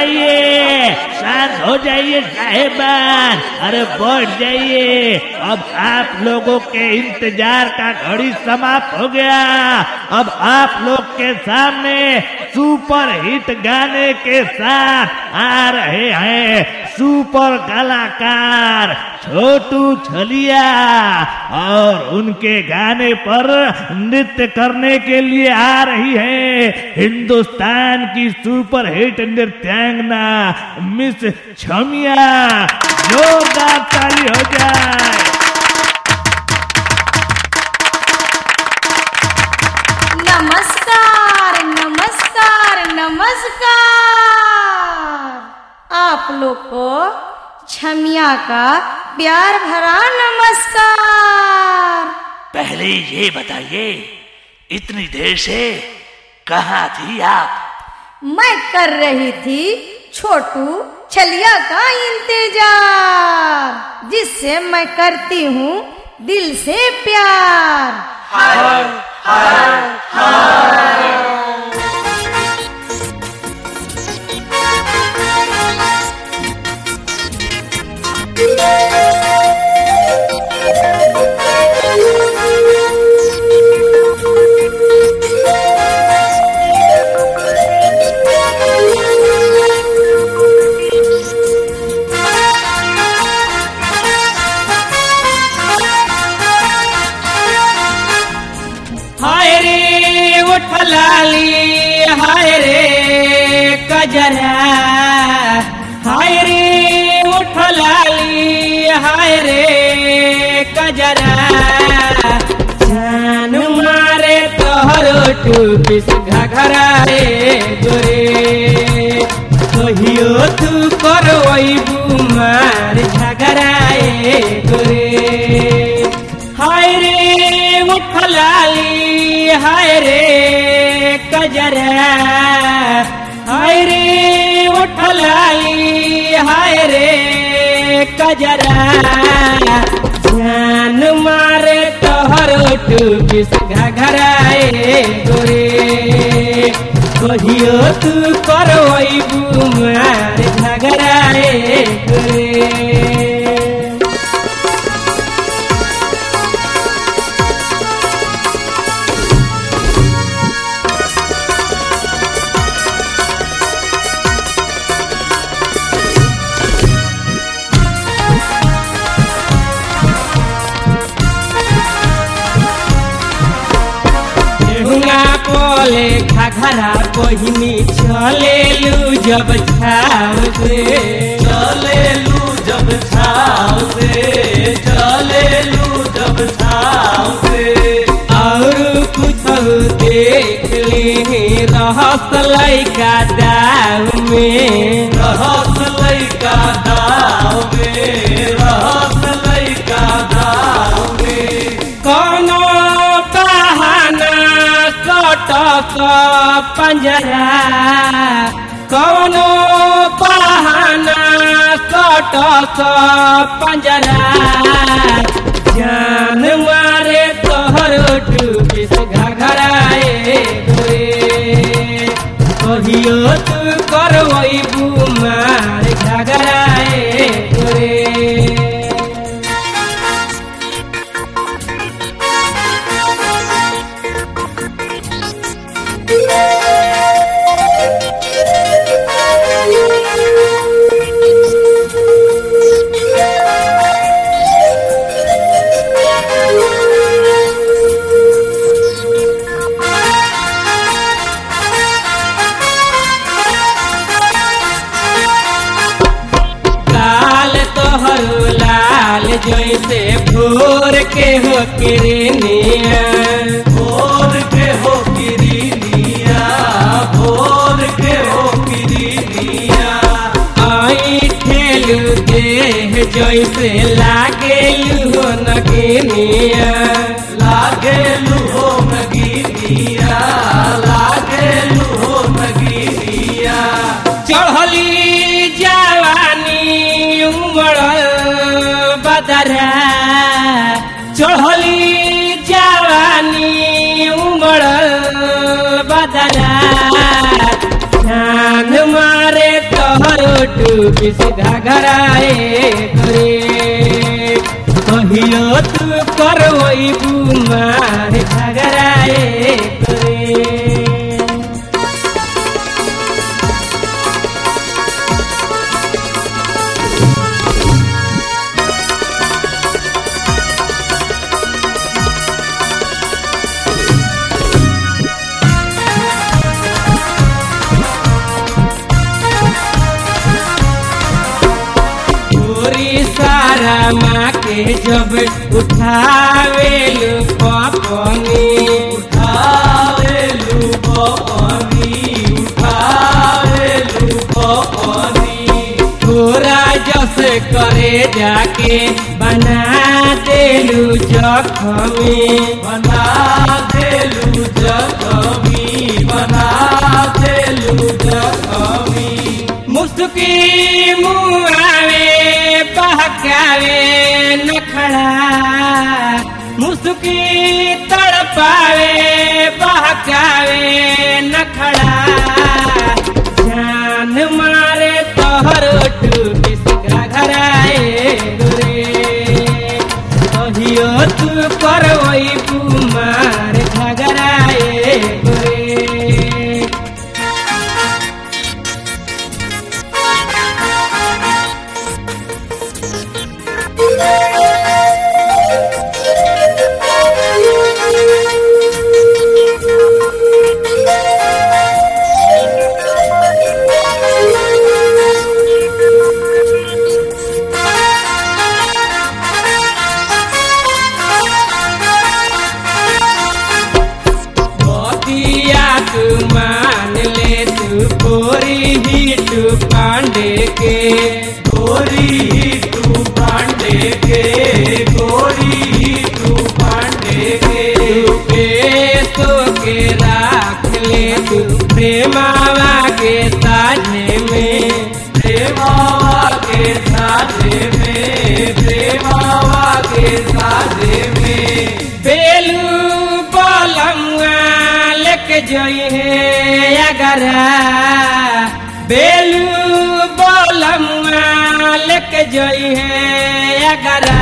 जाइए, शांत हो जाइए साहिबान, अरे बैठ जाइए। अब आप लोगों के इंतजार का घड़ी समाप्त हो गया। अब आप लोग के सामने सुपर हिट गाने के साथ आ रहे हैं सुपर कलाकार छोटू छलिया, और उनके गाने पर नृत्य करने के लिए आ रही है हिंदुस्तान की सुपर हिट नृत्यांगना मिस छमिया। जोरदार ताली हो जाए। नमस्कार नमस्कार नमस्कार। आप लोग को छमिया का प्यार भरा नमस्कार। पहले ये बताइए, इतनी देर से कहाँ थी आप? मैं कर रही थी छोटू छलिया का इंतजार, जिससे मैं करती हूँ दिल से प्यार। हाय हाय हाय। हाय रे उठलाली, हाय रे कजरा, हाय रे उठलाली, हाय रे कजरा। जान मारे तोहरो टूपिस घघरा रे गोरे, कहियो तू करवैबू मार झगड़ा रे गोरे। हाय रे उठलाली, हाय रे कजरा, हाय रे उठलाली, हाय रे कजरा। जान मारे तोहरो टूपिस घघरा रे गोरे, कहियो तू करवैबू मार झगड़ा रे गोरे। बोले घघरा बहिनी चलेलू जब छाव से, चलेलू जब छाव से, चलेलू जब छाव से। और कुछ देख ली रहस लैका दाव में, रहस लैका दाव में, रहस लैका दाव में। कोनो बहाना कटक पंजरा, कोनो बहाना कटक पंजरा। जान मारे तोहरो टूपिस घघरा रे गोरे, कहियो तू करवैबू मार झगड़ा रे गोरे। जैसे भोर के हो किरनिया, भोर के हो किरनिया, भोर के हो किरनिया। आई ठेलू देह जैसे लागेलू हो नगिनिया, लागेलू हो नगिनिया, लागेलू हो नगिनिया। चढ़ली जवानी उमड़ल बदरा, चढ़ली जवानी उमड़ल बदरा। जान मारे तो टूपिस घघराए गोरे कहियो तू करवई बुमार घघराए गोरे माँ के जब उठावेलू पपनी उठावेलू पपनी थोड़ा जस करे जाके बना देलू जखमी बना देलू जखमी मुस्की मुआवे बहकावे नखड़ा मुस्की तड़पावे बहकावे नखड़ा जान मारे तोहर टूपिस घघराए गोरे कहियो तू करवई बुमार घघराए गोरे मान ले तू गोरी ही तू पांडे के गोरी ही तू पांडे के तो के राख ले तू प्रेमावा के साझे में बेलू बोलमुआ लेके जोई है अगरा बेलू बोलमुआ लेके जोई है अगरा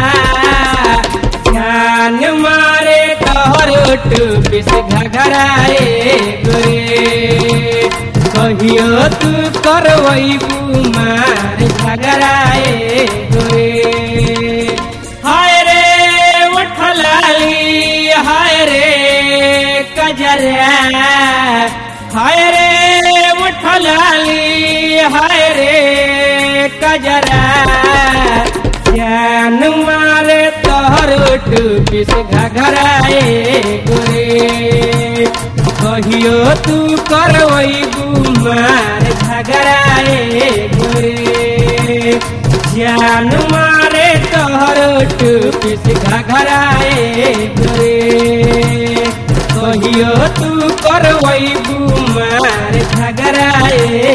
जान मारे तोहर टूपिस घघराए गोरे कहियो तू करवई बुमार घघराए गोरे हाय रे उठलाली हाय रे कजरा हाय रे उठलाली हाय रे कजरा जान मारे तोहर टूपिस घघराए गोरे कहियो तू करवई बुमार घघराए गोरे जान मारे तोहर टूपिस घघराए गोरे कहियो तू करवई बुमार घघराए